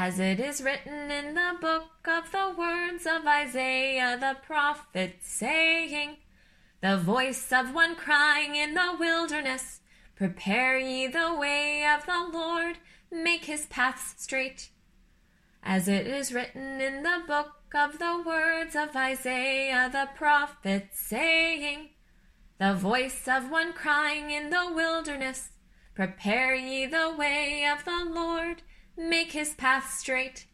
As it is written in the book of the words of Isaiah the prophet, saying, the voice of one crying in the wilderness, prepare ye the way of the Lord, make his paths straight. As it is written in the book of the words of Isaiah the prophet, saying, the voice of one crying in the wilderness, prepare ye the way of the Lord, make his path straight.